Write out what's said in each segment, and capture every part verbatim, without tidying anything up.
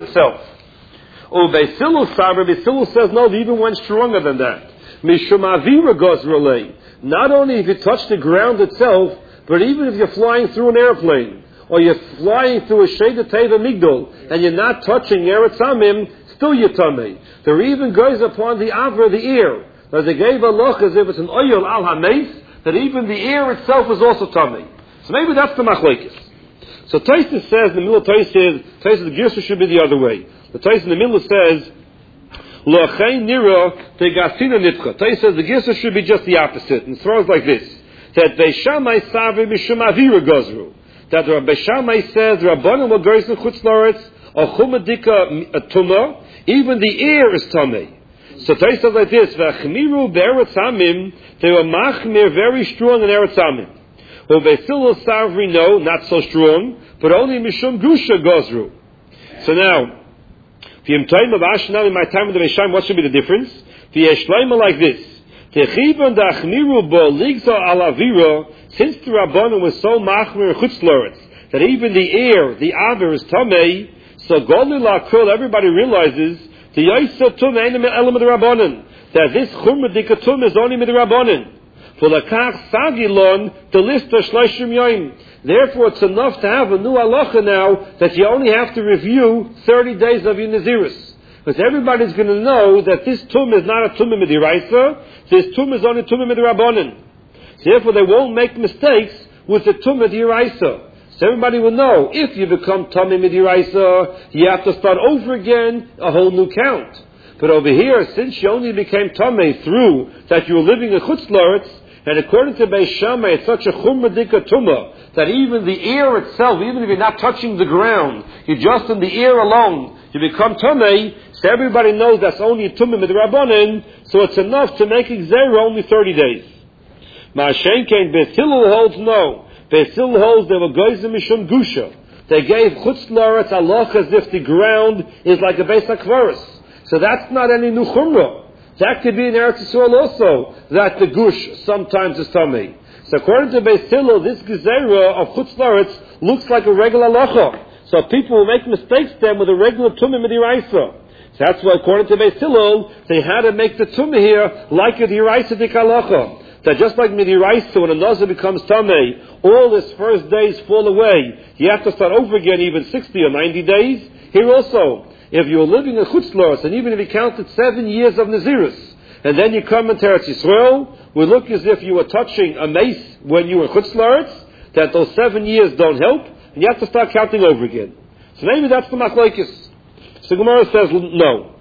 itself. Oh, Beisilu Sabra, Beisilu says no, they even went stronger than that. Mishum Avira Gozrolei. Not only if you touch the ground itself, but even if you're flying through an airplane, or you're flying through a Sheda Teva Migdal, and you're not touching Eretz Amim, still you're tummy. There even goes upon the Avra, the ear. As they gave a look as if it's an oil al hameis, that even the ear itself is also tummy. So maybe that's the machlekes. So Tosfos says, in the middle of Tosfos, Tosfos the Girsa should be the other way. The Tosfos in the middle says, Lo'achein nira tegasina nitcha. Tosfos says the Girsa should be just the opposite. And it throws like this. That Beishamai Savri Mishum Avira Gozru. That Rabbi Shammai says, Rabbanim will go to Chutz La'aretz, or Chumadika Tumah, even the ear is tummy. So Tosfos says like this, V'achmiru be'eretz amim, they were machmir, very strong in eretz amim. Well, Beisilu Savri, no, not so strong, but only Mishum Gusha Gozru. So now, V'yim Toim of Ashnal in my time with the Beisham, what should be the difference? V'yeshleima like this. Techibon da'achmiru bo ligza alavira, since the Rabbanon was so machmir Chutz La'aretz, that even the air, the aver is tamei, so Godly La'akul, everybody realizes, the Yosef Tum ain't element of the Rabbanon, that this Chumra Dikatum is only with the Rabbanon. For the Kach Sagilon, the list of Shloshim Yoim. Therefore, it's enough to have a new halacha now that you only have to review thirty days of your Naziris. Because everybody's going to know that this Tum is not a Tum Midiraisa, this Tum is only Tum Midirabbanon. Therefore, they won't make mistakes with the Tum Midiraisa. So everybody will know, if you become Tummy Midiraisa, you have to start over again, a whole new count. But over here, since you only became Tummy through that you were living in Chutz La'aretz, and according to Beis Shammai, it's such a Chumradika Tumah, that even the air itself, even if you're not touching the ground, you're just in the air alone, you become Tummy, so everybody knows that's only a Tumah Midrabanan, so it's enough to make Xera only thirty days. Ma'ashen Kein, Beis Hillel holds no. Beis Hillel holds they were Goyzim Mishum Gusha. They gave Chutz La'aretz halach as if the ground is like a Beis HaKvaros. So that's not any new Chumrah. That could be in Eretz Yisrael also, that the Gush sometimes is tummy. So according to Beis Hillel, this Gezerah of Chutz La'aretz looks like a regular halacha. So people will make mistakes then with a regular Tumah Midiraisa. So that's why according to Beis Hillel, they had to make the Tumah here like a Diraisa Dik halacha. That just like Midiraisa, when a Nazir becomes Tameh, all his first days fall away. You have to start over again even sixty or ninety days. Here also, if you're living in Chutz La'aretz, and even if you counted seven years of Nazirus, and then you come into Eretz Yisrael, we look as if you were touching a mace when you were Chutz La'aretz, that those seven years don't help, and you have to start counting over again. So maybe that's the machlokes. So Gemara says no.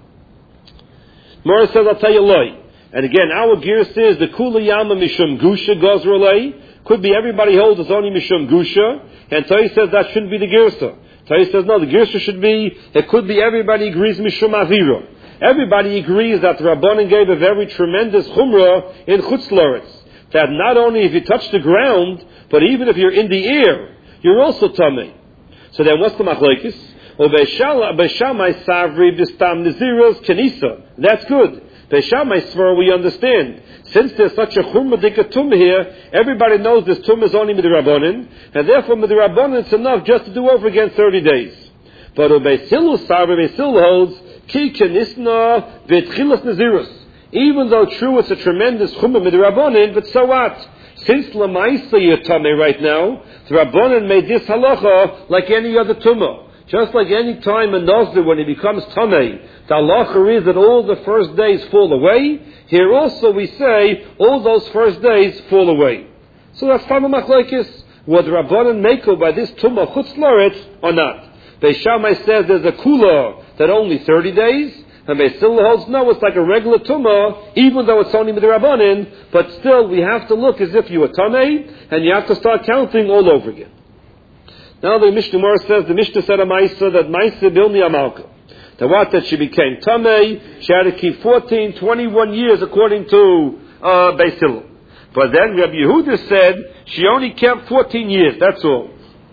Gemara says, I'll tell you lie. And again, our gear says the Kula Yama Mishum Gusha Gozrolei. Could be everybody holds it's only Mishum Gusha. And Tosfos says that shouldn't be the Girsa. Tosfos says no, the Girsa should be, it could be everybody agrees Mishum Avira. Everybody agrees that the Rabbanan gave a very tremendous Chumrah in Chutz La'aretz. That not only if you touch the ground, but even if you're in the air, you're also Tameh. So then what's the machlokes? Well, Beis Shammai Savri Bistam Naziros Kenisa. That's good. Beis Shammai Svar we understand. Since there's such a Chumrah Dika Tumah here, everybody knows this Tumah is only Midirabbanan, and therefore Midirabbanan it's enough just to do over again thirty days. But Beis Hillel Savri, Beis Hillel holds, Ki Kenisna V'etchilas Naziros. Even though true it's a tremendous Chumrah Midirabbanan, but so what? Since Lamaisa you're Tameh right now, the Rabbanan made this halacha like any other Tumah. Just like any time a Nazir, when he becomes Tameh, the halacha is that all the first days fall away. Here also we say all those first days fall away. So that's Tama Machlokes. Whether Rabbanan Mekel by this Tumah Chutz La'aretz or not. Beis Shammai says there's a Kula that only thirty days. And Beis Hillel holds no, it's like a regular Tumah, even though it's only Midirabbanan, but still we have to look as if you were Tameh, and you have to start counting all over again. Now the Mishnah Gemara says, the Mishnah said a Maisa, that Maisa Bilni Amalka. That what? That she became Tameh, she had to keep fourteen, twenty-one years according to uh, Beis Hillel. But then Rabbi Yehuda said, she only kept fourteen years, that's all.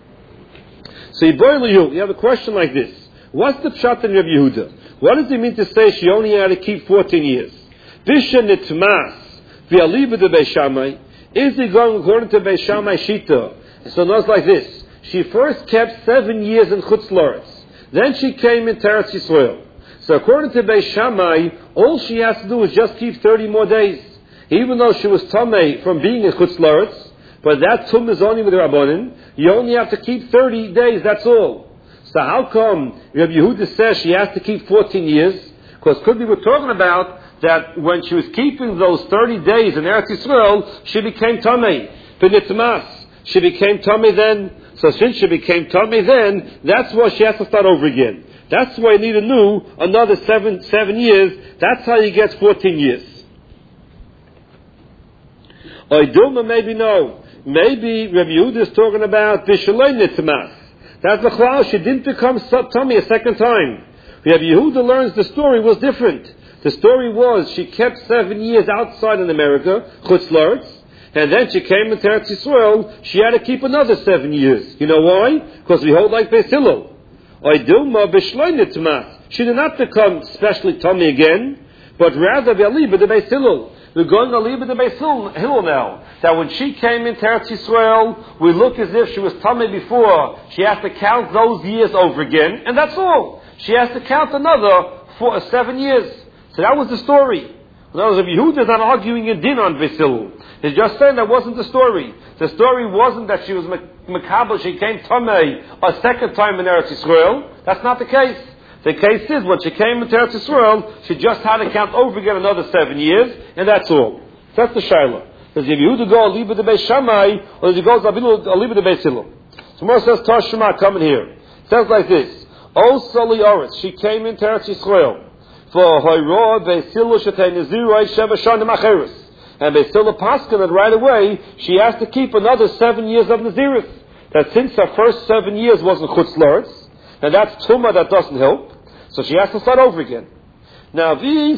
So you have a question like this. What's the pshat in Rabbi Yehuda? What does he mean to say she only had to keep fourteen years? Visha nitmas v'aliba de Beis Shammai. Is he going according to Beis Shammai Shita? So it was like this. She first kept seven years in Chutz La'aretz. Then she came into Eretz Yisrael. So according to Beis Shammai, all she has to do is just keep thirty more days. Even though she was tamei from being in Chutz La'aretz, but that tum is only with the Rabbanim, you only have to keep thirty days, that's all. So how come Rabbi Yehuda says she has to keep fourteen years? Because could be we're talking about that when she was keeping those thirty days in Eretz Yisrael, she became tamei. B'nitmas, she became tamei then. So since she became tamei then, that's why she has to start over again. That's why you need a new, another seven, seven years. That's how you get fourteen years. Oidulma, maybe no. Maybe Rabbi Yehuda is talking about Vishalei Nitmas. That's the cloud. She didn't become tummy a second time. Rabbi Yehuda learns the story was different. The story was she kept seven years outside in America, Chutz La'aretz, and then she came into Eretz Yisrael. She had to keep another seven years. You know why? Because we hold like Beis Hillel. She did not become specially tummy again, but rather Aliba the Beis Hillel. We're going to Aliba the Beis Hillel now. That when she came into Eretz Yisrael, we look as if she was tummy before. She has to count those years over again, and that's all. She has to count another four, uh, seven years. So that was the story. In other words, Yehuda is not arguing a din on Beis Hillel. He's just saying that wasn't the story. The story wasn't that she was Makabel, she came Tamei a second time in Eretz Yisrael. That's not the case. The case is, when she came into Eretz Yisrael, she just had to count over again another seven years, and that's all. That's the Shaila. Does Yehuda go Aliba the Beis Shammai, or does he go Aliba the Beis Hillel? Tomorrow says Tashma coming here. It says like this. O Sali Oretz, she came into Eretz Yisrael. For Hoyro Beis Hillel Shetei Naziroi Sheva Shanim Acheres. And Beis Hillel Paskin, and right away, she has to keep another seven years of Nazirus. That since her first seven years wasn't Chutz La'aretz, and that's Tumah that doesn't help, so she has to start over again. Now,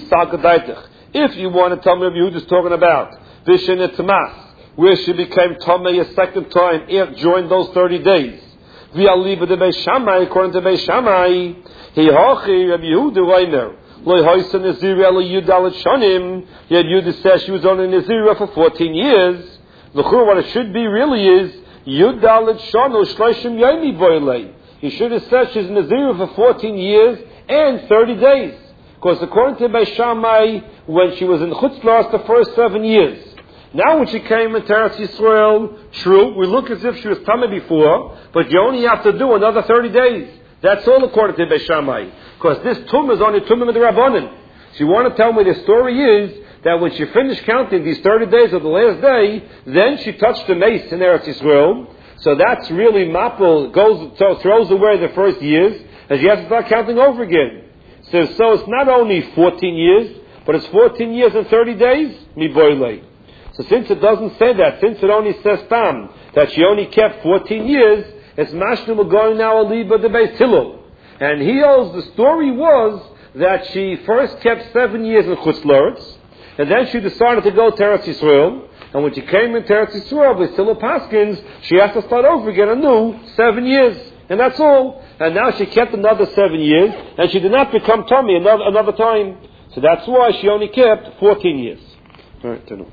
if you want to tell me what Yehuda is talking about, Vishin Etmas, where she became Tamei a second time during those thirty days, V'aliba de Beis Shammai, according to Beis Shammai, He Hachi Rabbi Yehuda Reimer, Lo Hoysa Nazira Lo Yudalit Shanim, yet Yehuda says she was only Nazira for fourteen years. L'chur, what it should be really is, Yudalit Shano Shloshim Yomi Boilei. He should have said she's Nazira for fourteen years and thirty days. Because according to Beis Shammai, when she was in Chutz La'aretz the first seven years, now when she came into Eretz Yisrael, true, we look as if she was Tamei before, but you only have to do another thirty days. That's all according to Beis Shammai. Because this Tum is only Tum of the Rabbanim. So you want to tell me the story is that when she finished counting these thirty days of the last day, then she touched the mace in Eretz Yisrael. So that's really Mapel, goes, so throws away the first years, and she has to start counting over again. So, so it's not only fourteen years, but it's fourteen years and thirty days, mi boilei. So since it doesn't say that, since it only says Tam, that she only kept fourteen years, it's Mashlim going now Aliba the Beis Hillel. And he holds the story was that she first kept seven years in Chutz La'aretz, and then she decided to go to Eretz Yisrael, and when she came into Eretz Yisrael with Silla Paskins, she has to start over again anew, seven years. And that's all. And now she kept another seven years, and she did not become Tommy another, another time. So that's why she only kept fourteen years. All right, turn over.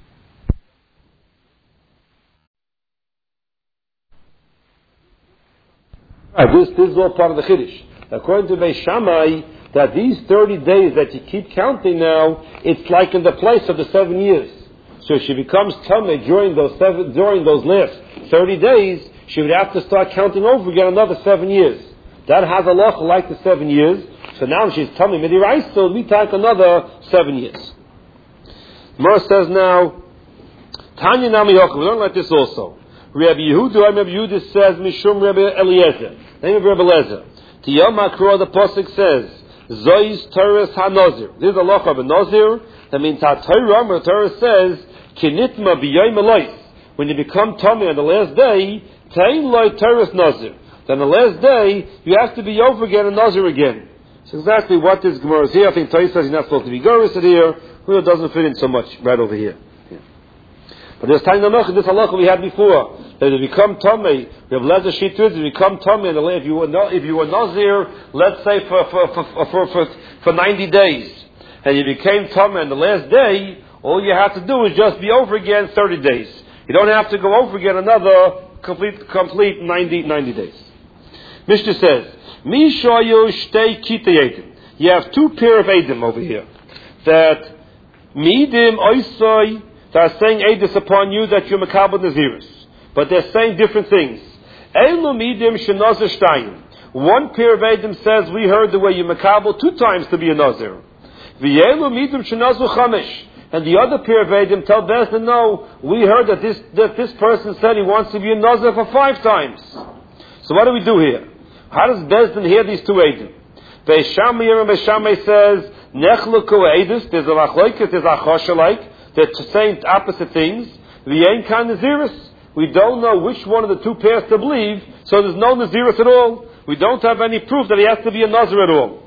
Right, this, this is all part of the Chiddush. According to Beis Shammai, that these thirty days that you keep counting now, it's like in the place of the seven years. So if she becomes Tamei during those seven, during those last thirty days, she would have to start counting over again another seven years. That has a law like the seven years. So now she's Tamei Midirais, so we take another seven years. Mer says now, Tanya Nami Yochel, we learn like this also. Rabbi Yehuda, Rabbi Yehuda says, Mishum Rabbi Eliezer. Name of Rabbi Eliezer. Tiyom HaKro, the Pasuk says, Zois Teres HaNozir. This is a law of a Nozir. That means HaTorah, where Torah says, Kinitma b'yoyim elois. When you become Tamei on the last day, Tein loy Teres Nozir. Then the last day, you have to be over again and Nozir again. It's exactly what this Gemara is here. I think Torah says you're not supposed to be Gorised here. It doesn't fit in so much right over here. But there's time to this halacha we had before. That if you become Tamei, we have Lezer Shitrid, if you become Tamei, and if you were no, if you were Nazir, let's say for for, for for for for ninety days, and you became Tamei on the last day, all you have to do is just be over again thirty days. You don't have to go over again another complete complete ninety, ninety days. Mishnah says, Mishayu shtei kitei edim. You have two pair of edim over here. That midim oisoi, that are saying edus upon you that you're makabel nazirus. But they're saying different things. Elu midim shenazir shtayim. One pair of edim says, we heard the way you makabel two times to be a nazir. V'yelu midim shenazir chamesh. And the other pair of edim tell Bezdin, no, we heard that this that this person said he wants to be a nazir for five times. So what do we do here? How does Bezdin hear these two edim? Beis Shammai and Beis Shammai says, nechluku edus, there's a machlokes, there's a choshalike, they're saying opposite things. V'yein kan nazirus. We don't know which one of the two pairs to believe, so there's no nazirus at all. We don't have any proof that he has to be a nazir at all.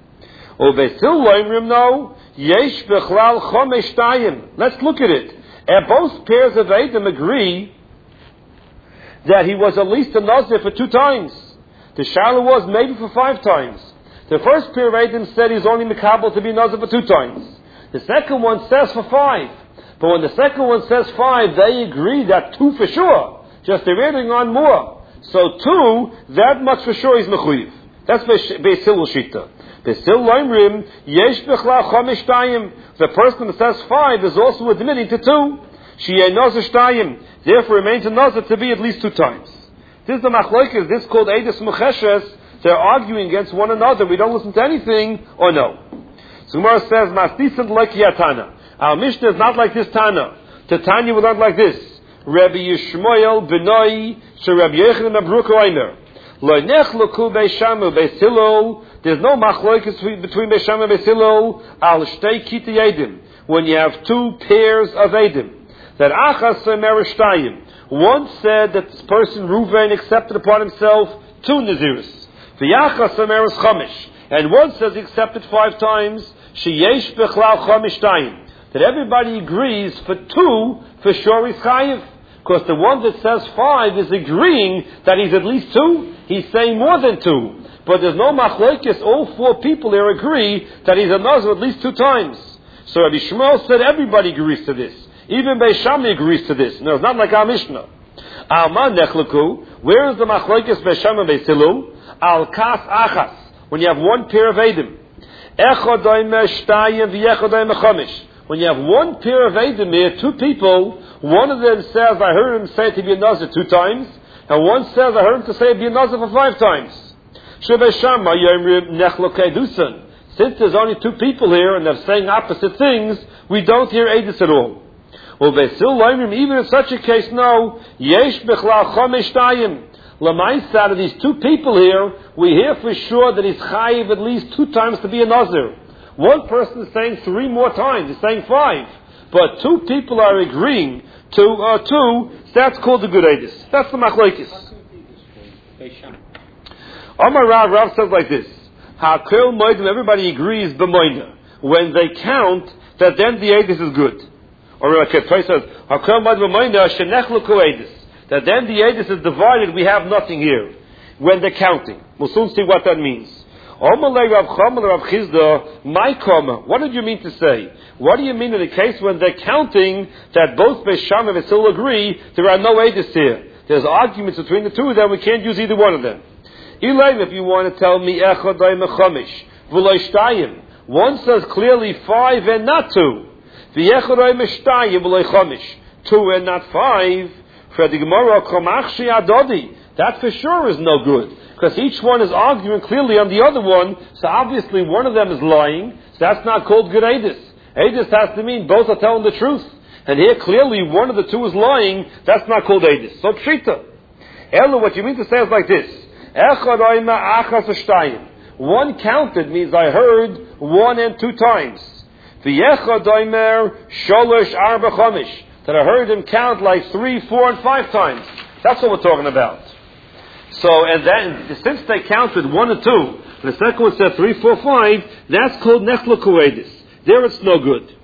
No, yesh bechlal chomesh tayim. Let's look at it. And both pairs of edim agree that he was at least a nazir for two times. The shala was maybe for five times. The first pair of edim said he's only makabel to be nazir for two times. The second one says for five. But when the second one says five, they agree that two for sure. Just they're adding on more. So two, that much for sure is mechuyev. That's Beis Hillel shita. Beis Hillel loimrim yesh bechlal chomesh tayim. The person that says five is also admitting to two. Sheyeh nazir shtayim. Therefore, remains a nazir to be at least two times. This is the machlokes. This is called edus mecheshes. They're arguing against one another. We don't listen to anything or no. So Gemara says masdisan lekiyatana. Our Mishnah is not like this Tana. The Tanya we learn like this. Rabbi Yishmael Benoi She Rabbi Yochanan Abruk Oimer Lo nechluku Beis Shammai Beis Hillel. There's no machlokes between Beis Shammai and Beis Hillel al shtei kitei edim. When you have two pairs of edim, that achas semer shtayim. One said that this person Reuven accepted upon himself two nazirus. V'yachas semer chamesh, and one says he accepted five times. Sheyesh bechlal chamesh tayim. That everybody agrees for two, for sure he's chayiv. Because the one that says five is agreeing that he's at least two. He's saying more than two. But there's no machlokes. All four people there agree that he's a nazir at least two times. So Rabbi Shmuel said everybody agrees to this. Even Beis Shammai agrees to this. No, it's not like our Mishnah. Alman nechluku. Where is the machlokes Beis Shammai Beis Hillel? Al kas achas. When you have one pair of edim. Echad oimer shtayim v'echad oimer chomesh. When you have one pair of edim here, two people, one of them says, I heard him say to be a nazir two times, and one says, I heard him to say be a nazir for five times. Since there's only two people here, and they're saying opposite things, we don't hear edus at all. Even in such a case, no, yesh bechlal chomesh tayim. Lamais, out of these two people here, we hear for sure that he's chayiv at least two times to be a nazir. One person is saying three more times, he's saying five. But two people are agreeing to uh, two, so that's called the good edus. That's the machlokes. Amar Rav, Rav says like this. Ha'kel moedim, everybody agrees b'moina. When they count, that then the edus is good. Or like it says, Ha'kel moedim b'moina, shenechluku edus. That then the edus is divided, we have nothing here. When they're counting. We'll soon see what that means. What did you mean to say? What do you mean in the case when they're counting that both Beis Shammai and Beis Hillel agree there are no edus here? There's arguments between the two of them. We can't use either one of them. Elaine, if you want to tell me echad chomesh v'lo shtayim, one says clearly five and not two. V'echad shtayim v'lo chomesh, two and not five. For the Gemara, komachshi adodi, that for sure is no good. Because each one is arguing clearly on the other one, so obviously one of them is lying, so that's not called good edus. Edus has to mean both are telling the truth. And here clearly one of the two is lying, that's not called edus. So pshita. Ella, what you mean to say is like this. One counted means I heard one and two times. That I heard him count like three, four, and five times. That's what we're talking about. So, and then, since they counted one and two, and the second one said three, four, five, that's called nechluku edus. There it's no good.